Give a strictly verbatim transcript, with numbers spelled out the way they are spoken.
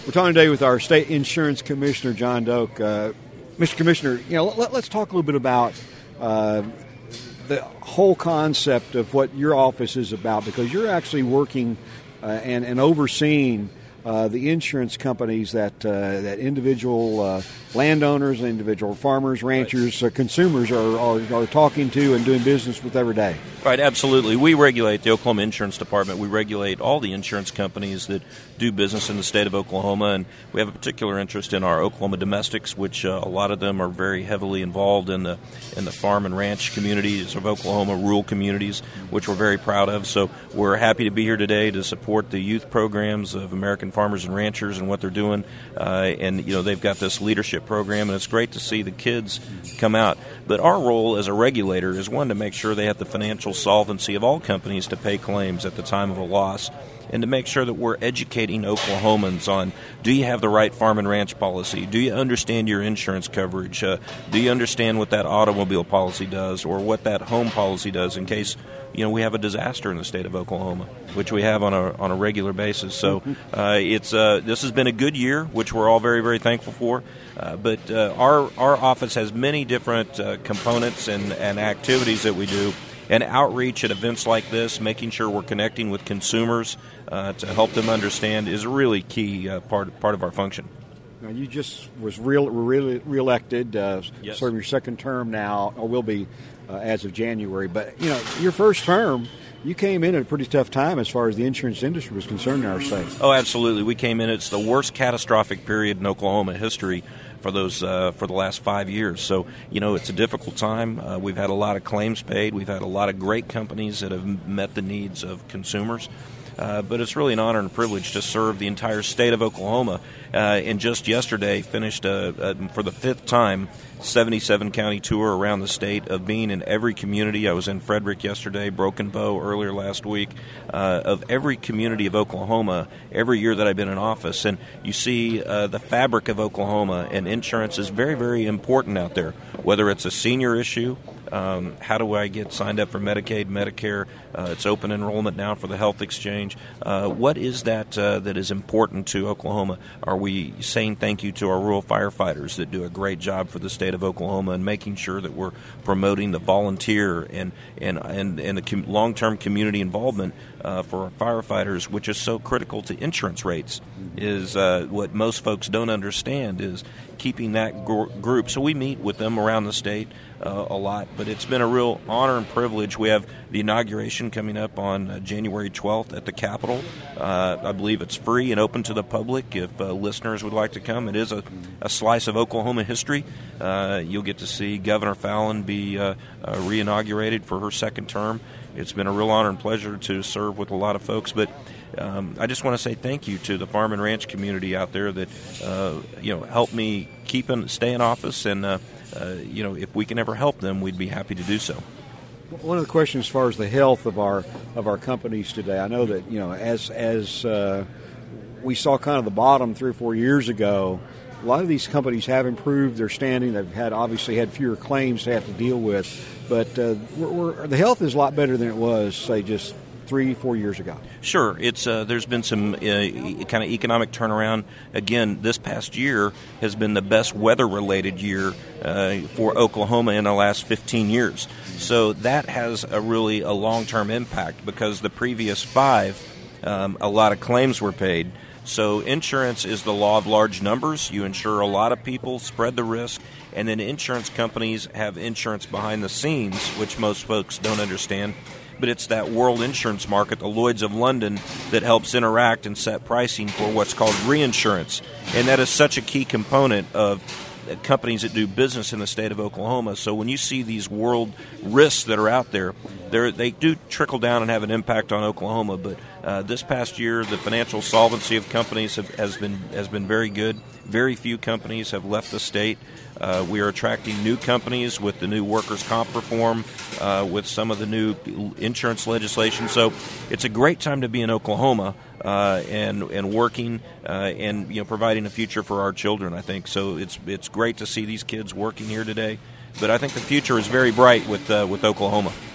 We're talking today with our State Insurance Commissioner, John Doak. Uh, Mister Commissioner, you know, let, let's talk a little bit about uh, the whole concept of what your office is about, because you're actually working uh, and, and overseeing uh, the insurance companies that uh, that individual uh, landowners, individual farmers, ranchers, right. uh, consumers are, are, are talking to and doing business with every day. Right, absolutely. We regulate the Oklahoma Insurance Department. We regulate all the insurance companies that do business in the state of Oklahoma, and we have a particular interest in our Oklahoma domestics, which uh, a lot of them are very heavily involved in the in the farm and ranch communities of Oklahoma, rural communities, which we're very proud of. So we're happy to be here today to support the youth programs of American farmers and ranchers and what they're doing. Uh, and, you know, they've got this leadership program, and it's great to see the kids come out. But our role as a regulator is, one, to make sure they have the financial solvency of all companies to pay claims at the time of a loss, and to make sure that we're educating Oklahomans on, do you have the right farm and ranch policy? Do you understand your insurance coverage? Uh, do you understand what that automobile policy does, or what that home policy does in case, you know, we have a disaster in the state of Oklahoma, which we have on a on a regular basis. So uh, it's uh, this has been a good year, which we're all very, very thankful for. Uh, but uh, our our office has many different uh, components and, and activities that we do. And outreach at events like this, making sure we're connecting with consumers uh, to help them understand, is a really key uh, part part of our function. Now, you just was real, really reelected, uh, yes. serving your second term now, or will be uh, as of January. But, you know, your first term, you came in at a pretty tough time as far as the insurance industry was concerned in our state. Oh, absolutely. We came in, it's the worst catastrophic period in Oklahoma history for those uh, for the last five years. So, you know, it's a difficult time. Uh, we've had a lot of claims paid. We've had a lot of great companies that have met the needs of consumers. Uh, but it's really an honor and a privilege to serve the entire state of Oklahoma. Uh, and just yesterday finished, a, a, for the fifth time, seventy-seven county tour around the state of being in every community. I was in Frederick yesterday, Broken Bow earlier last week, uh, of every community of Oklahoma every year that I've been in office. And you see uh, the fabric of Oklahoma, and insurance is very, very important out there, whether it's a senior issue. Um, how do I get signed up for Medicaid, Medicare? Uh, it's open enrollment now for the health exchange. Uh, what is that uh, that is important to Oklahoma? Are we saying thank you to our rural firefighters that do a great job for the state of Oklahoma, and making sure that we're promoting the volunteer and and and, and the com- long-term community involvement uh, for our firefighters, which is so critical to insurance rates? Is uh, what most folks don't understand is keeping that gr- group. So we meet with them around the state uh, a lot, but it's been a real honor and privilege. We have the inauguration coming up on uh, January twelfth at the Capitol. Uh, I believe it's free and open to the public if uh, listeners would like to come. It is a, a slice of Oklahoma history. Uh, you'll get to see Governor Fallon be uh, uh, re-inaugurated for her second term. It's been a real honor and pleasure to serve with a lot of folks, but Um, I just want to say thank you to the farm and ranch community out there that uh, you know helped me keep in, stay in office, and uh, uh, you know if we can ever help them, we'd be happy to do so. One of the questions as far as the health of our of our companies today, I know that you know as as uh, we saw kind of the bottom three or four years ago, a lot of these companies have improved their standing. They've had obviously had fewer claims to have to deal with, but uh, we're, we're, the health is a lot better than it was, say, just three, four years ago. Sure. It's uh, there's been some uh, e- kind of economic turnaround. Again, this past year has been the best weather-related year uh, for Oklahoma in the last fifteen years. So that has a really a long-term impact, because the previous five, um, a lot of claims were paid. So insurance is the law of large numbers. You insure a lot of people, spread the risk, and then insurance companies have insurance behind the scenes, which most folks don't understand. But it's that world insurance market, the Lloyd's of London, that helps interact and set pricing for what's called reinsurance. And that is such a key component of companies that do business in the state of Oklahoma. So when you see these world risks that are out there, they do trickle down and have an impact on Oklahoma. But uh, this past year, the financial solvency of companies have, has been has been very good. Very few companies have left the state. Uh, we are attracting new companies with the new workers' comp reform, uh, with some of the new insurance legislation. So it's a great time to be in Oklahoma uh, and and working uh, and you know providing a future for our children, I think. So it's it's great to see these kids working here today. But I think the future is very bright with uh, with Oklahoma.